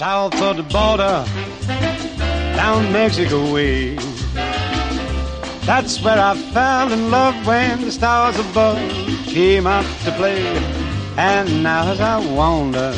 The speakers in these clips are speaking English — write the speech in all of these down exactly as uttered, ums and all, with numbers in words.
south of the border, down Mexico way. That's where I fell in love when the stars above came out to play. And now as I wander...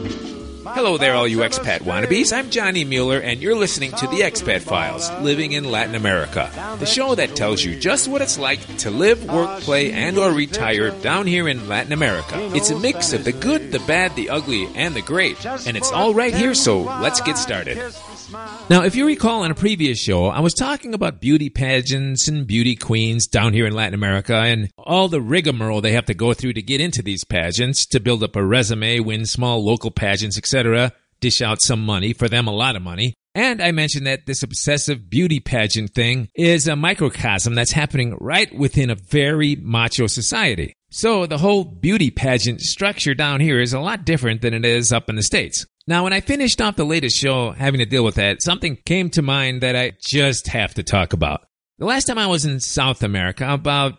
Hello there, all you expat wannabes. I'm Johnny Mueller, and you're listening to The Expat Files, Living in Latin America, the show that tells you just what it's like to live, work, play, and or retire down here in Latin America. It's a mix of the good, the bad, the ugly, and the great, and it's all right here, so let's get started. Now, if you recall on a previous show, I was talking about beauty pageants and beauty queens down here in Latin America and all the rigmarole they have to go through to get into these pageants, to build up a resume, win small local pageants, et cetera, dish out some money, for them a lot of money. And I mentioned that this obsessive beauty pageant thing is a microcosm that's happening right within a very macho society. So the whole beauty pageant structure down here is a lot different than it is up in the States. Now, when I finished off the latest show having to deal with that, something came to mind that I just have to talk about. The last time I was in South America, about,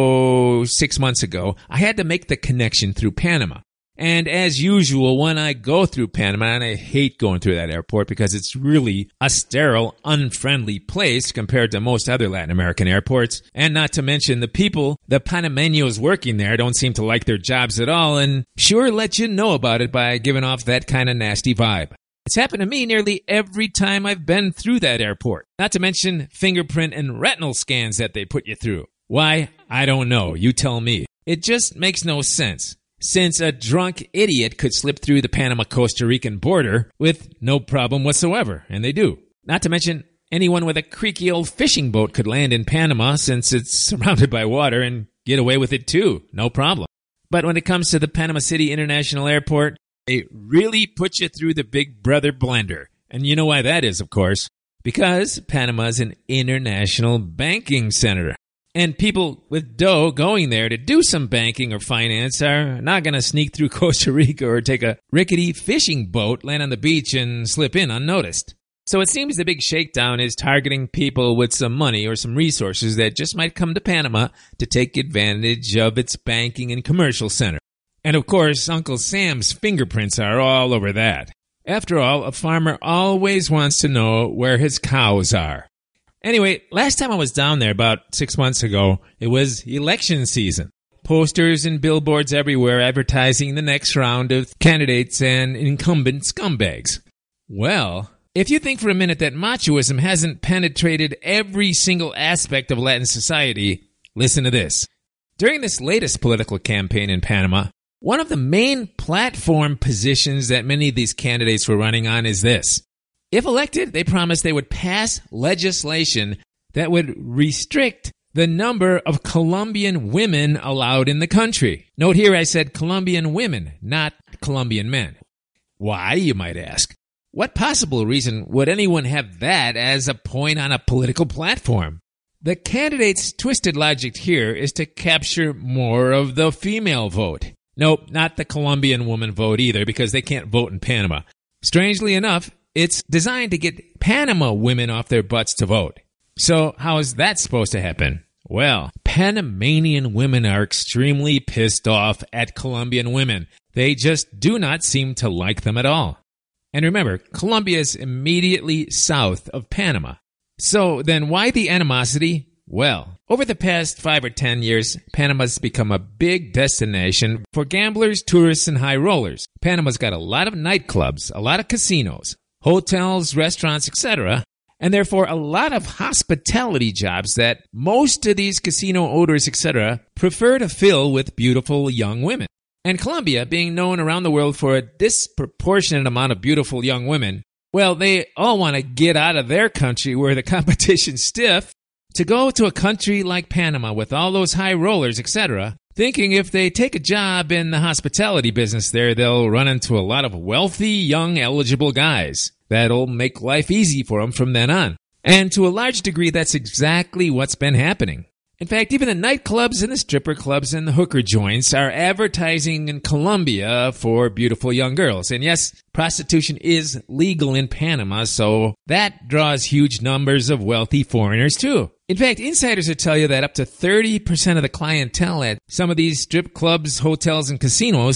oh, six months ago, I had to make the connection through Panama. And as usual, when I go through Panama, and I hate going through that airport because it's really a sterile, unfriendly place compared to most other Latin American airports. And not to mention the people, the Panameños working there don't seem to like their jobs at all and sure let you know about it by giving off that kind of nasty vibe. It's happened to me nearly every time I've been through that airport. Not to mention fingerprint and retinal scans that they put you through. Why? I don't know. You tell me. It just makes no sense. Since a drunk idiot could slip through the Panama-Costa Rican border with no problem whatsoever, and they do. Not to mention, anyone with a creaky old fishing boat could land in Panama since it's surrounded by water and get away with it too, no problem. But when it comes to the Panama City International Airport, they really put you through the big brother blender. And you know why that is, of course. Because Panama's an international banking center. And people with dough going there to do some banking or finance are not going to sneak through Costa Rica or take a rickety fishing boat, land on the beach, and slip in unnoticed. So it seems the big shakedown is targeting people with some money or some resources that just might come to Panama to take advantage of its banking and commercial center. And of course, Uncle Sam's fingerprints are all over that. After all, a farmer always wants to know where his cows are. Anyway, last time I was down there about six months ago, it was election season. Posters and billboards everywhere advertising the next round of candidates and incumbent scumbags. Well, if you think for a minute that machoism hasn't penetrated every single aspect of Latin society, listen to this. During this latest political campaign in Panama, one of the main platform positions that many of these candidates were running on is this. If elected, they promised they would pass legislation that would restrict the number of Colombian women allowed in the country. Note here I said Colombian women, not Colombian men. Why, you might ask? What possible reason would anyone have that as a point on a political platform? The candidate's twisted logic here is to capture more of the female vote. Nope, not the Colombian woman vote either, because they can't vote in Panama. Strangely enough, it's designed to get Panama women off their butts to vote. So how is that supposed to happen? Well, Panamanian women are extremely pissed off at Colombian women. They just do not seem to like them at all. And remember, Colombia is immediately south of Panama. So then why the animosity? Well, over the past five or ten years, Panama's become a big destination for gamblers, tourists, and high rollers. Panama's got a lot of nightclubs, a lot of casinos, hotels, restaurants, et cetera, and therefore a lot of hospitality jobs that most of these casino owners, et cetera, prefer to fill with beautiful young women. And Colombia, being known around the world for a disproportionate amount of beautiful young women, well, they all want to get out of their country where the competition's stiff to go to a country like Panama with all those high rollers, et cetera, thinking if they take a job in the hospitality business there, they'll run into a lot of wealthy, young, eligible guys. That'll make life easy for them from then on. And to a large degree, that's exactly what's been happening. In fact, even the nightclubs and the stripper clubs and the hooker joints are advertising in Colombia for beautiful young girls. And yes, prostitution is legal in Panama, so that draws huge numbers of wealthy foreigners too. In fact, insiders will tell you that up to thirty percent of the clientele at some of these strip clubs, hotels, and casinos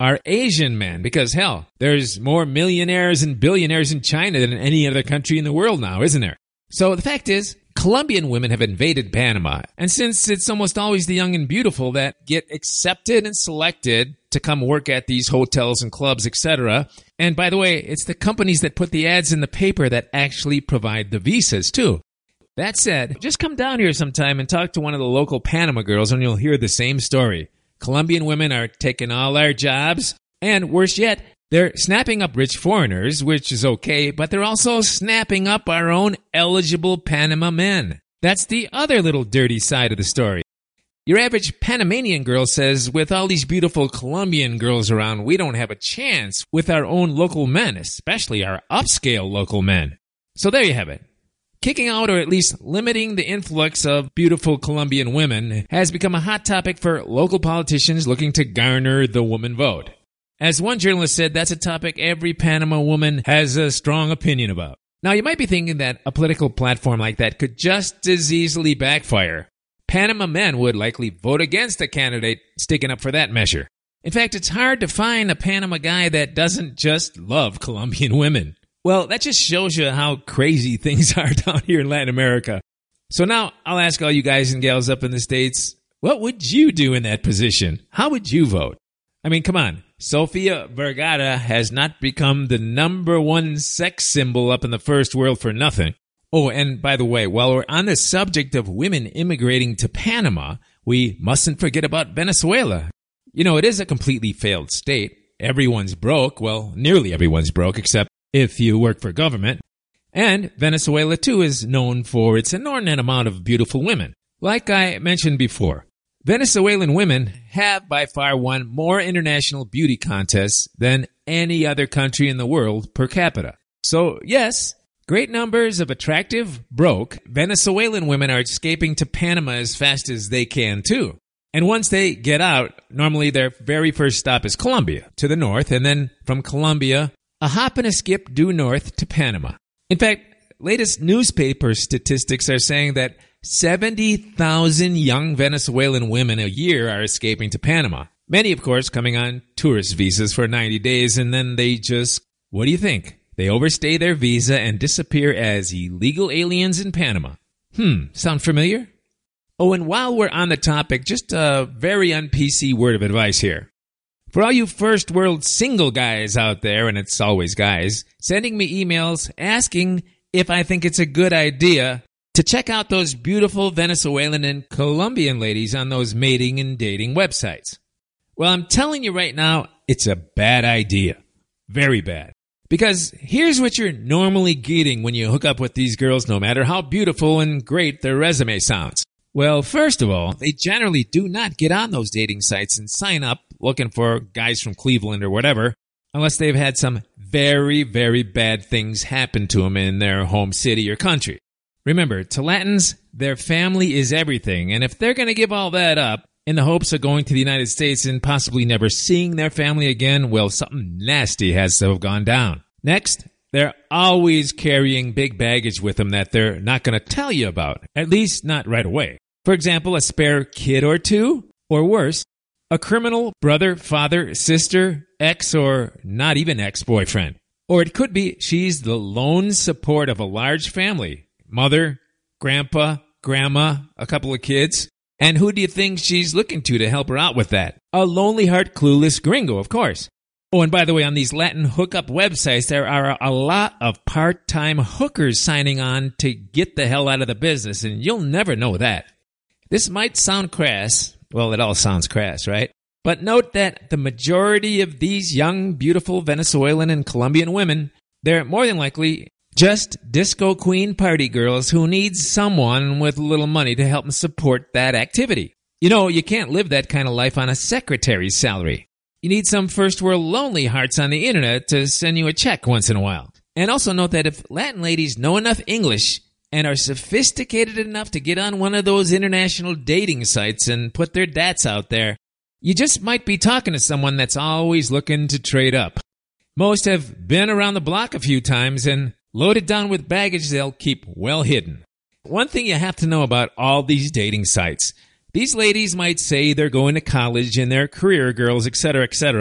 are Asian men, because hell, there's more millionaires and billionaires in China than in any other country in the world now, isn't there? So the fact is, Colombian women have invaded Panama, and since it's almost always the young and beautiful that get accepted and selected to come work at these hotels and clubs, et cetera, and by the way, it's the companies that put the ads in the paper that actually provide the visas too. That said, just come down here sometime and talk to one of the local Panama girls and you'll hear the same story. Colombian women are taking all our jobs, and worse yet, they're snapping up rich foreigners, which is okay, but they're also snapping up our own eligible Panama men. That's the other little dirty side of the story. Your average Panamanian girl says, with all these beautiful Colombian girls around, we don't have a chance with our own local men, especially our upscale local men. So there you have it. Kicking out or at least limiting the influx of beautiful Colombian women has become a hot topic for local politicians looking to garner the woman vote. As one journalist said, that's a topic every Panama woman has a strong opinion about. Now, you might be thinking that a political platform like that could just as easily backfire. Panama men would likely vote against a candidate sticking up for that measure. In fact, it's hard to find a Panama guy that doesn't just love Colombian women. Well, that just shows you how crazy things are down here in Latin America. So now I'll ask all you guys and gals up in the States, what would you do in that position? How would you vote? I mean, come on. Sofia Vergara has not become the number one sex symbol up in the first world for nothing. Oh, and by the way, while we're on the subject of women immigrating to Panama, we mustn't forget about Venezuela. You know, it is a completely failed state. Everyone's broke. Well, nearly everyone's broke, except if you work for government. And Venezuela, too, is known for its inordinate amount of beautiful women. Like I mentioned before, Venezuelan women have by far won more international beauty contests than any other country in the world per capita. So, yes, great numbers of attractive, broke Venezuelan women are escaping to Panama as fast as they can, too. And once they get out, normally their very first stop is Colombia, to the north, and then from Colombia, a hop and a skip due north to Panama. In fact, latest newspaper statistics are saying that seventy thousand young Venezuelan women a year are escaping to Panama. Many, of course, coming on tourist visas for ninety days, and then they just, what do you think? They overstay their visa and disappear as illegal aliens in Panama. Hmm, sound familiar? Oh, and while we're on the topic, just a very un-P C word of advice here. For all you first world single guys out there, and it's always guys, sending me emails asking if I think it's a good idea to check out those beautiful Venezuelan and Colombian ladies on those mating and dating websites. Well, I'm telling you right now, it's a bad idea. Very bad. Because here's what you're normally getting when you hook up with these girls, no matter how beautiful and great their resume sounds. Well, first of all, they generally do not get on those dating sites and sign up looking for guys from Cleveland or whatever, unless they've had some very, very bad things happen to them in their home city or country. Remember, to Latins, their family is everything, and if they're going to give all that up in the hopes of going to the United States and possibly never seeing their family again, well, something nasty has to have gone down. Next, they're always carrying big baggage with them that they're not going to tell you about, at least not right away. For example, a spare kid or two, or worse, a criminal brother, father, sister, ex, or not even ex-boyfriend. Or it could be she's the lone support of a large family. Mother, grandpa, grandma, a couple of kids. And who do you think she's looking to to help her out with that? A lonely heart, clueless gringo, of course. Oh, and by the way, on these Latin hookup websites, there are a lot of part-time hookers signing on to get the hell out of the business, and you'll never know that. This might sound crass. Well, it all sounds crass, right? But note that the majority of these young, beautiful Venezuelan and Colombian women, they're more than likely just disco queen party girls who need someone with a little money to help them support that activity. You know, you can't live that kind of life on a secretary's salary. You need some first world lonely hearts on the internet to send you a check once in a while. And also note that if Latin ladies know enough English and are sophisticated enough to get on one of those international dating sites and put their dats out there, you just might be talking to someone that's always looking to trade up. Most have been around the block a few times and loaded down with baggage they'll keep well hidden. One thing you have to know about all these dating sites, these ladies might say they're going to college and they're career girls, et cetera, et cetera,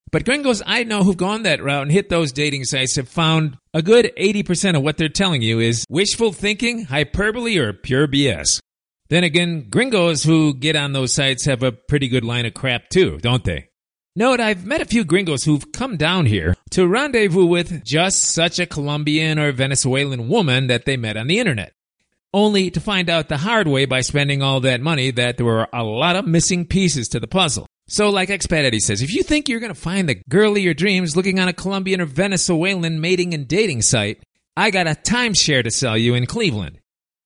But gringos I know who've gone that route and hit those dating sites have found a good eighty percent of what they're telling you is wishful thinking, hyperbole, or pure B S. Then again, gringos who get on those sites have a pretty good line of crap too, don't they? Note, I've met a few gringos who've come down here to rendezvous with just such a Colombian or Venezuelan woman that they met on the internet, only to find out the hard way by spending all that money that there were a lot of missing pieces to the puzzle. So like Expat Eddie says, if you think you're going to find the girl of your dreams looking on a Colombian or Venezuelan mating and dating site, I got a timeshare to sell you in Cleveland.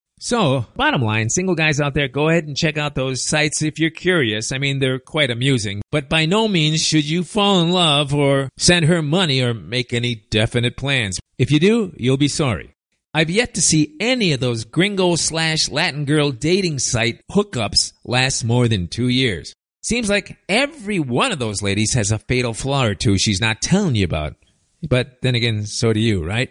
So, bottom line, single guys out there, go ahead and check out those sites if you're curious. I mean, they're quite amusing. But by no means should you fall in love or send her money or make any definite plans. If you do, you'll be sorry. I've yet to see any of those gringo slash Latin girl dating site hookups last more than two years. Seems like every one of those ladies has a fatal flaw or two she's not telling you about. But then again, so do you, right?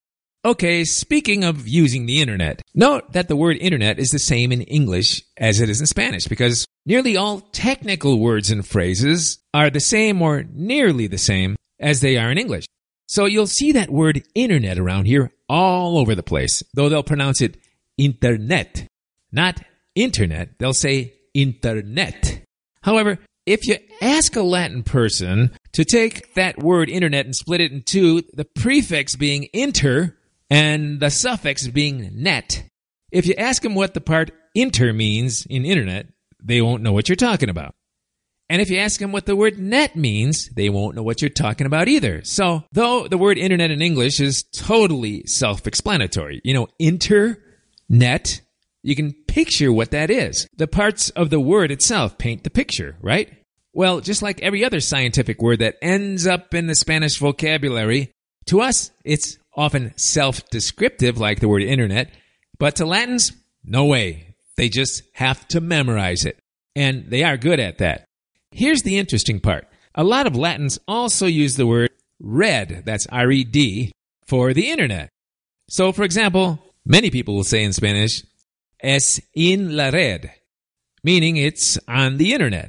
Okay, speaking of using the internet, note that the word internet is the same in English as it is in Spanish because nearly all technical words and phrases are the same or nearly the same as they are in English. So you'll see that word internet around here all over the place, though they'll pronounce it internet. Not internet, they'll say internet. However, if you ask a Latin person to take that word internet and split it in two, the prefix being inter and the suffix being net, if you ask them what the part inter means in internet, they won't know what you're talking about. And if you ask them what the word net means, they won't know what you're talking about either. So, though the word internet in English is totally self-explanatory, you know, internet, you can picture what that is. The parts of the word itself paint the picture, right? Well, just like every other scientific word that ends up in the Spanish vocabulary, to us, it's often self-descriptive like the word internet, but to Latins, no way. They just have to memorize it. And they are good at that. Here's the interesting part. A lot of Latins also use the word red, that's R E D, for the internet. So, for example, many people will say in Spanish, es en la red, meaning it's on the internet.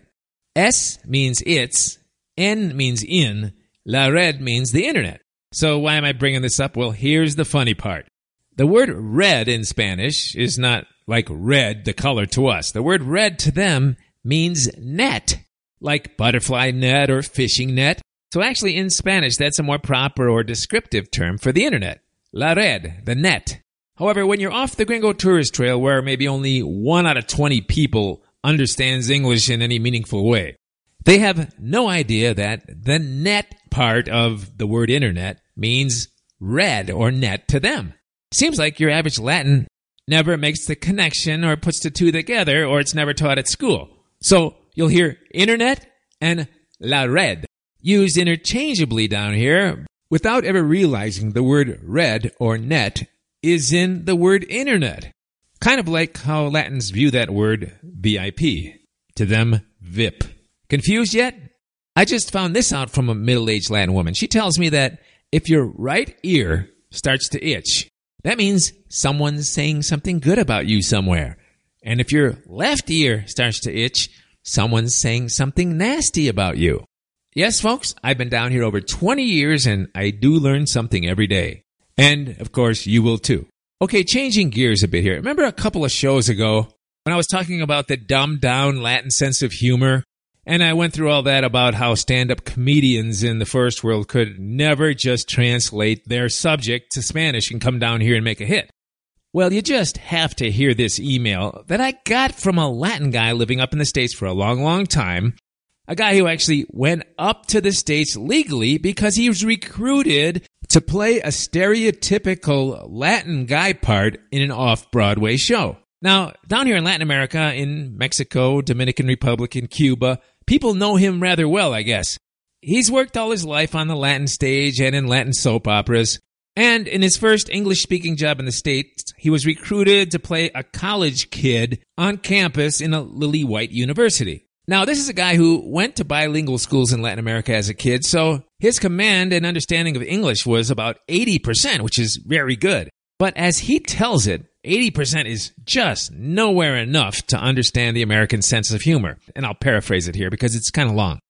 Es means it's, en means in, la red means the internet. So why am I bringing this up? Well, here's the funny part. The word red in Spanish is not like red, the color, to us. The word red to them means net, like butterfly net or fishing net. So actually in Spanish, that's a more proper or descriptive term for the internet. La red, the net. However, when you're off the gringo tourist trail where maybe only one out of twenty people understands English in any meaningful way, they have no idea that the net part of the word internet means red or net to them. Seems like your average Latin never makes the connection or puts the two together, or it's never taught at school. So you'll hear internet and la red used interchangeably down here without ever realizing the word red or net is in the word internet. Kind of like how Latins view that word V I P. To them, V I P. Confused yet? I just found this out from a middle-aged Latin woman. She tells me that if your right ear starts to itch, that means someone's saying something good about you somewhere. And if your left ear starts to itch, someone's saying something nasty about you. Yes, folks, I've been down here over twenty years, and I do learn something every day. And, of course, you will too. Okay, changing gears a bit here. Remember a couple of shows ago when I was talking about the dumbed-down Latin sense of humor? And I went through all that about how stand-up comedians in the first world could never just translate their subject to Spanish and come down here and make a hit. Well, you just have to hear this email that I got from a Latin guy living up in the States for a long, long time. A guy who actually went up to the States legally because he was recruited to play a stereotypical Latin guy part in an off-Broadway show. Now, down here in Latin America, in Mexico, Dominican Republic, and Cuba, people know him rather well, I guess. He's worked all his life on the Latin stage and in Latin soap operas. And in his first English-speaking job in the States, he was recruited to play a college kid on campus in a lily white university. Now, this is a guy who went to bilingual schools in Latin America as a kid, so his command and understanding of English was about eighty percent, which is very good. But as he tells it, eighty percent is just nowhere enough to understand the American sense of humor. And I'll paraphrase it here because it's kind of long.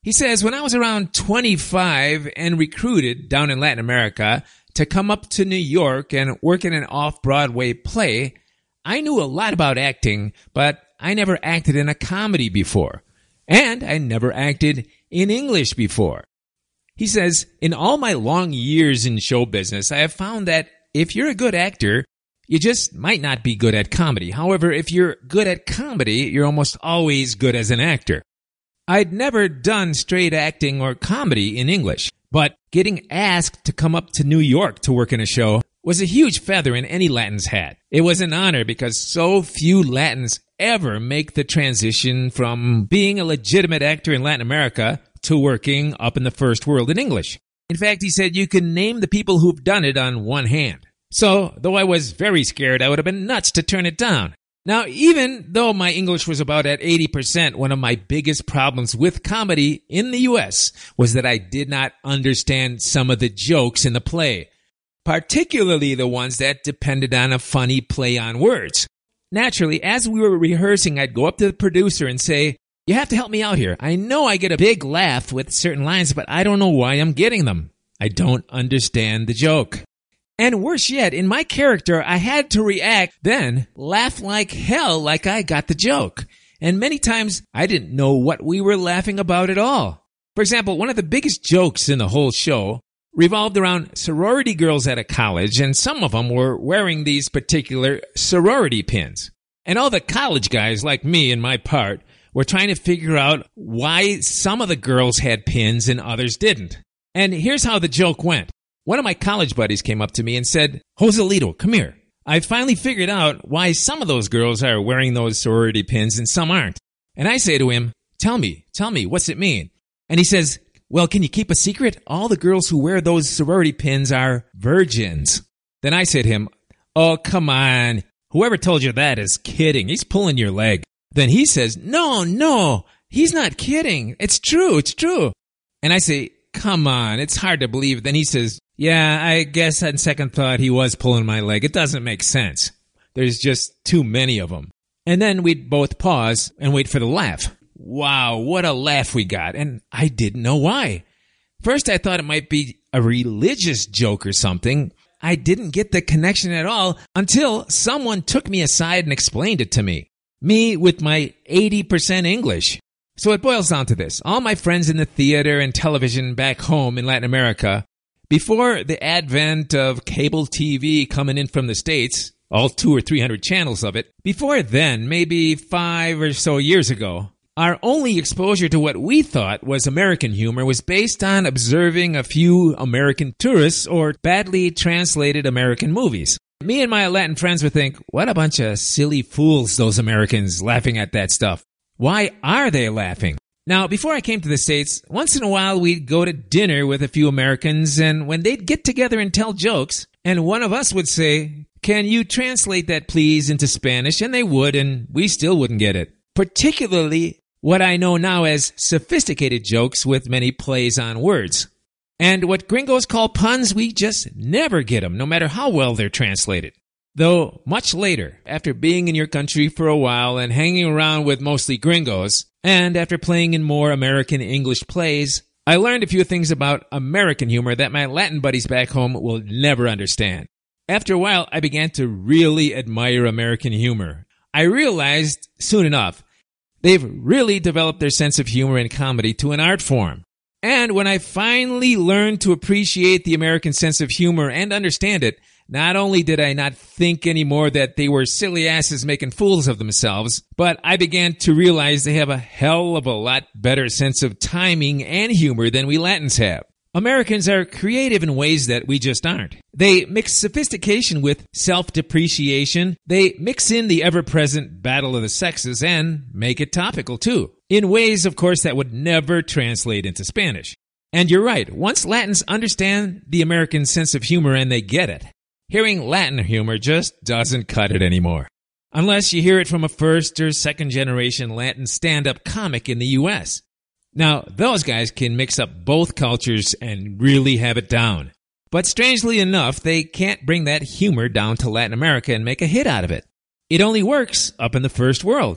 He says, when I was around twenty-five and recruited down in Latin America to come up to New York and work in an off-Broadway play, I knew a lot about acting, but I never acted in a comedy before. And I never acted in English before. He says, in all my long years in show business, I have found that if you're a good actor, you just might not be good at comedy. However, if you're good at comedy, you're almost always good as an actor. I'd never done straight acting or comedy in English, but getting asked to come up to New York to work in a show was a huge feather in any Latin's hat. It was an honor because so few Latins ever make the transition from being a legitimate actor in Latin America to working up in the first world in English. In fact, he said you can name the people who've done it on one hand. So, though I was very scared, I would have been nuts to turn it down. Now, even though my English was about at eighty percent, one of my biggest problems with comedy in the U S was that I did not understand some of the jokes in the play, particularly the ones that depended on a funny play on words. Naturally, as we were rehearsing, I'd go up to the producer and say, you have to help me out here. I know I get a big laugh with certain lines, but I don't know why I'm getting them. I don't understand the joke. And worse yet, in my character, I had to react, then laugh like hell like I got the joke. And many times, I didn't know what we were laughing about at all. For example, one of the biggest jokes in the whole show revolved around sorority girls at a college, and some of them were wearing these particular sorority pins. And all the college guys like me and my part were trying to figure out why some of the girls had pins and others didn't. And here's how the joke went. One of my college buddies came up to me and said, Joselito, come here. I finally figured out why some of those girls are wearing those sorority pins and some aren't. And I say to him, tell me, tell me, what's it mean? And he says, well, can you keep a secret? All the girls who wear those sorority pins are virgins. Then I said to him, oh, come on. Whoever told you that is kidding. He's pulling your leg. Then he says, no, no, he's not kidding. It's true, it's true. And I say, come on, it's hard to believe. Then he says, yeah, I guess on second thought he was pulling my leg. It doesn't make sense. There's just too many of them. And then we'd both pause and wait for the laugh. Wow, what a laugh we got. And I didn't know why. First, I thought it might be a religious joke or something. I didn't get the connection at all until someone took me aside and explained it to me. Me with my eighty percent English. So it boils down to this. All my friends in the theater and television back home in Latin America, before the advent of cable T V coming in from the States, all two or three hundred channels of it, before then, maybe five or so years ago, our only exposure to what we thought was American humor was based on observing a few American tourists or badly translated American movies. Me and my Latin friends would think, what a bunch of silly fools those Americans laughing at that stuff. Why are they laughing? Now, before I came to the States, once in a while we'd go to dinner with a few Americans, and when they'd get together and tell jokes, and one of us would say, can you translate that please into Spanish? And they would, and we still wouldn't get it. Particularly what I know now as sophisticated jokes with many plays on words. And what gringos call puns, we just never get them, no matter how well they're translated. Though much later, after being in your country for a while and hanging around with mostly gringos, and after playing in more American English plays, I learned a few things about American humor that my Latin buddies back home will never understand. After a while, I began to really admire American humor. I realized soon enough, they've really developed their sense of humor and comedy to an art form. And when I finally learned to appreciate the American sense of humor and understand it, not only did I not think anymore that they were silly asses making fools of themselves, but I began to realize they have a hell of a lot better sense of timing and humor than we Latins have. Americans are creative in ways that we just aren't. They mix sophistication with self-depreciation. They mix in the ever-present battle of the sexes and make it topical too, in ways, of course, that would never translate into Spanish. And you're right, once Latins understand the American sense of humor and they get it, hearing Latin humor just doesn't cut it anymore. Unless you hear it from a first or second generation Latin stand-up comic in the U S. Now, those guys can mix up both cultures and really have it down. But strangely enough, they can't bring that humor down to Latin America and make a hit out of it. It only works up in the first world.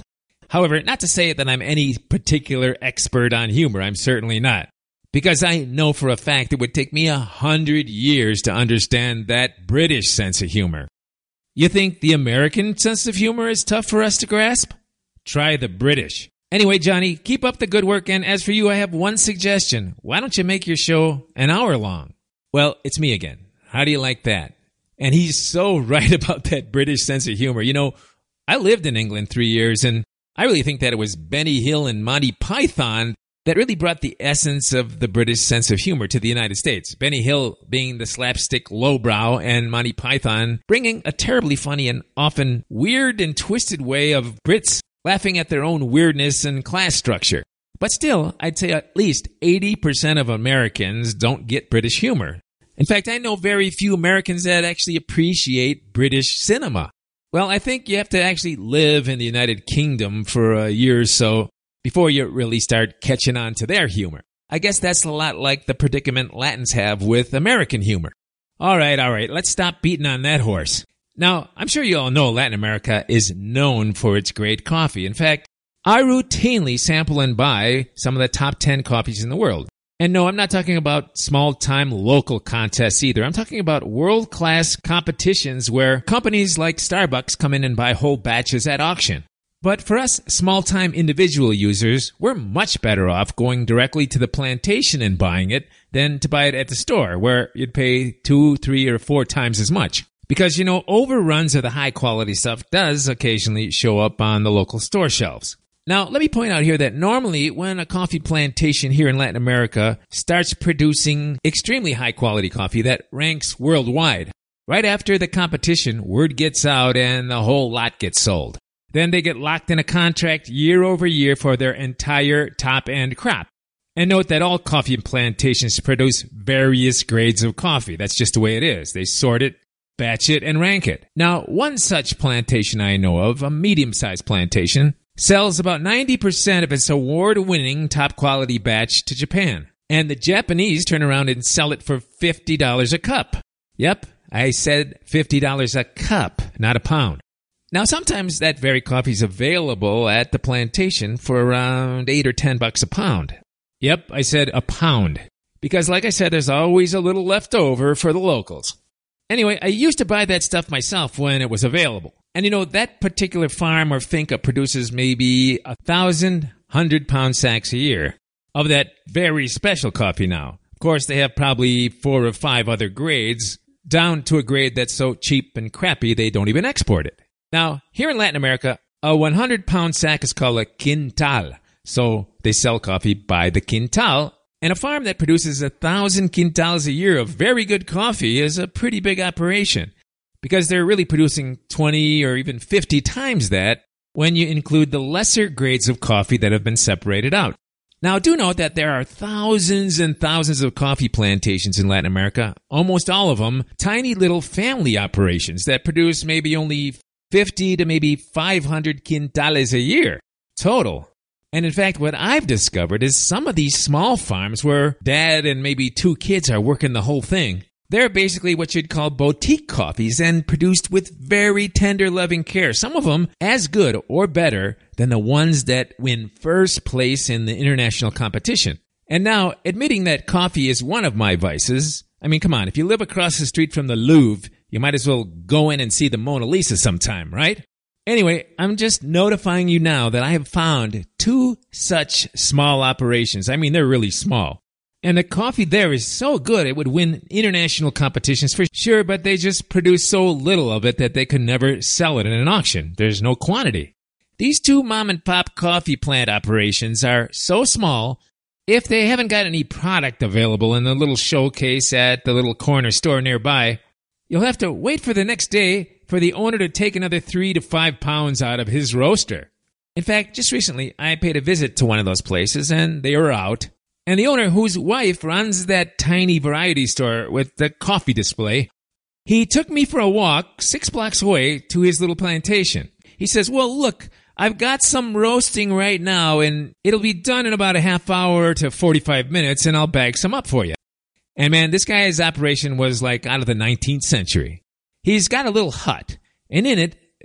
However, not to say that I'm any particular expert on humor. I'm certainly not. Because I know for a fact it would take me a hundred years to understand that British sense of humor. You think the American sense of humor is tough for us to grasp? Try the British. Anyway, Johnny, keep up the good work, and as for you, I have one suggestion. Why don't you make your show an hour long? Well, it's me again. How do you like that? And he's so right about that British sense of humor. You know, I lived in England three years, and I really think that it was Benny Hill and Monty Python that really brought the essence of the British sense of humor to the United States. Benny Hill being the slapstick lowbrow, and Monty Python bringing a terribly funny and often weird and twisted way of Brits laughing at their own weirdness and class structure. But still, I'd say at least eighty percent of Americans don't get British humor. In fact, I know very few Americans that actually appreciate British cinema. Well, I think you have to actually live in the United Kingdom for a year or so before you really start catching on to their humor. I guess that's a lot like the predicament Latins have with American humor. All right, all right, let's stop beating on that horse. Now, I'm sure you all know Latin America is known for its great coffee. In fact, I routinely sample and buy some of the top ten coffees in the world. And no, I'm not talking about small-time local contests either. I'm talking about world-class competitions where companies like Starbucks come in and buy whole batches at auction. But for us small-time individual users, we're much better off going directly to the plantation and buying it than to buy it at the store, where you'd pay two, three, or four times as much. Because, you know, overruns of the high-quality stuff does occasionally show up on the local store shelves. Now, let me point out here that normally when a coffee plantation here in Latin America starts producing extremely high-quality coffee that ranks worldwide, right after the competition, word gets out and the whole lot gets sold. Then they get locked in a contract year over year for their entire top-end crop. And note that all coffee plantations produce various grades of coffee. That's just the way it is. They sort it, batch it, and rank it. Now, one such plantation I know of, a medium-sized plantation, sells about ninety percent of its award-winning top-quality batch to Japan. And the Japanese turn around and sell it for fifty dollars a cup. Yep, I said fifty dollars a cup, not a pound. Now, sometimes that very coffee is available at the plantation for around eight or ten bucks a pound. Yep, I said a pound. Because like I said, there's always a little left over for the locals. Anyway, I used to buy that stuff myself when it was available. And you know, that particular farm or finca produces maybe a thousand hundred-pound sacks a year of that very special coffee now. Of course, they have probably four or five other grades, down to a grade that's so cheap and crappy they don't even export it. Now, here in Latin America, a hundred-pound sack is called a quintal. So they sell coffee by the quintal. And a farm that produces a thousand quintals a year of very good coffee is a pretty big operation, because they're really producing twenty or even fifty times that when you include the lesser grades of coffee that have been separated out. Now, do note that there are thousands and thousands of coffee plantations in Latin America, almost all of them tiny little family operations that produce maybe only fifty to maybe five hundred quintales a year total. And in fact, what I've discovered is some of these small farms where dad and maybe two kids are working the whole thing, they're basically what you'd call boutique coffees and produced with very tender, loving care. Some of them as good or better than the ones that win first place in the international competition. And now, admitting that coffee is one of my vices, I mean, come on, if you live across the street from the Louvre, you might as well go in and see the Mona Lisa sometime, right? Anyway, I'm just notifying you now that I have found two such small operations. I mean, they're really small. And the coffee there is so good it would win international competitions for sure, but they just produce so little of it that they could never sell it in an auction. There's no quantity. These two mom-and-pop coffee plant operations are so small, if they haven't got any product available in the little showcase at the little corner store nearby, you'll have to wait for the next day for the owner to take another three to five pounds out of his roaster. In fact, just recently, I paid a visit to one of those places, and they were out. And the owner, whose wife runs that tiny variety store with the coffee display, he took me for a walk six blocks away to his little plantation. He says, well, look, I've got some roasting right now, and it'll be done in about a half hour to forty-five minutes, and I'll bag some up for you. And man, this guy's operation was like out of the nineteenth century. He's got a little hut, and in it,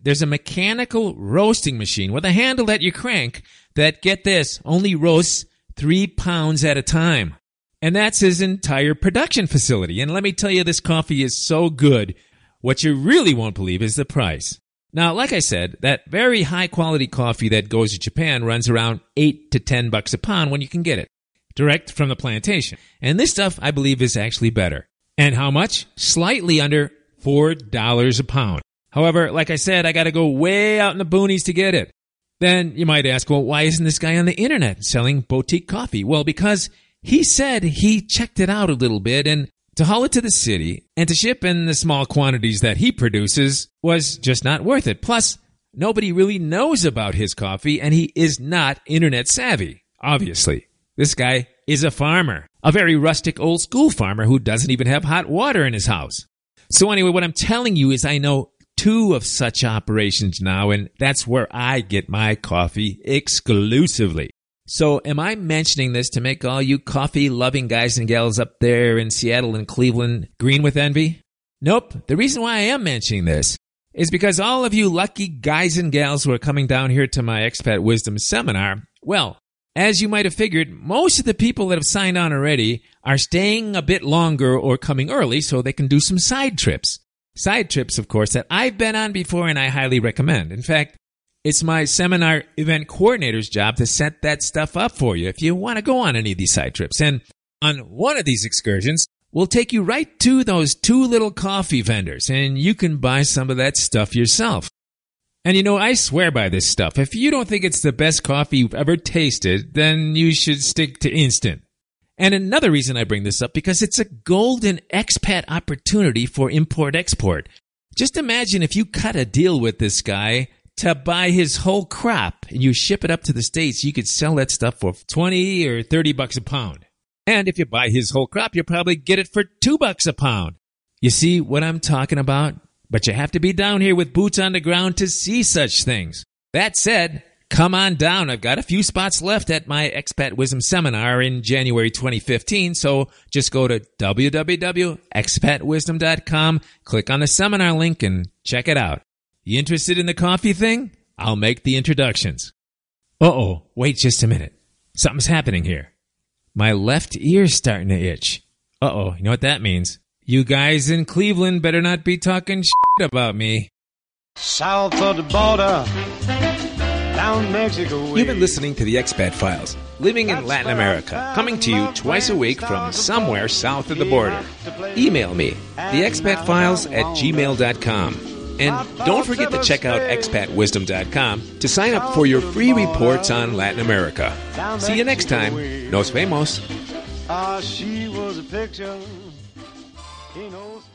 there's a mechanical roasting machine with a handle that you crank that, get this, only roasts three pounds at a time. And that's his entire production facility. And let me tell you, this coffee is so good. What you really won't believe is the price. Now, like I said, that very high-quality coffee that goes to Japan runs around eight to ten bucks a pound when you can get it, direct from the plantation. And this stuff, I believe, is actually better. And how much? Slightly under four dollars a pound. However, like I said, I got to go way out in the boonies to get it. Then you might ask, well, why isn't this guy on the internet selling boutique coffee? Well, because he said he checked it out a little bit, and to haul it to the city and to ship in the small quantities that he produces was just not worth it. Plus, nobody really knows about his coffee, and he is not internet savvy, obviously. This guy is a farmer, a very rustic old school farmer who doesn't even have hot water in his house. So anyway, what I'm telling you is I know two of such operations now, and that's where I get my coffee exclusively. So am I mentioning this to make all you coffee-loving guys and gals up there in Seattle and Cleveland green with envy? Nope. The reason why I am mentioning this is because all of you lucky guys and gals who are coming down here to my Expat Wisdom seminar, well, as you might have figured, most of the people that have signed on already are staying a bit longer or coming early so they can do some side trips. Side trips, of course, that I've been on before and I highly recommend. In fact, it's my seminar event coordinator's job to set that stuff up for you if you want to go on any of these side trips. And on one of these excursions, we'll take you right to those two little coffee vendors, and you can buy some of that stuff yourself. And you know, I swear by this stuff. If you don't think it's the best coffee you've ever tasted, then you should stick to instant. And another reason I bring this up, because it's a golden expat opportunity for import-export. Just imagine if you cut a deal with this guy to buy his whole crop and you ship it up to the States, you could sell that stuff for twenty or thirty bucks a pound. And if you buy his whole crop, you'll probably get it for two bucks a pound. You see what I'm talking about? But you have to be down here with boots on the ground to see such things. That said, come on down. I've got a few spots left at my Expat Wisdom Seminar in January twenty fifteen, so just go to w w w dot expat wisdom dot com, click on the seminar link, and check it out. You interested in the coffee thing? I'll make the introductions. Uh-oh, wait just a minute. Something's happening here. My left ear's starting to itch. Uh-oh, you know what that means? You guys in Cleveland better not be talking shit about me. South of the border, down Mexico way. You've been listening to the Expat Files, living in Latin America, coming to you twice a week from somewhere south of the border. Email me, the expat files at gmail dot com. And don't forget to check out expat wisdom dot com to sign up for your free reports on Latin America. See you next time. Nos vemos. Ah, she was a picture. He knows.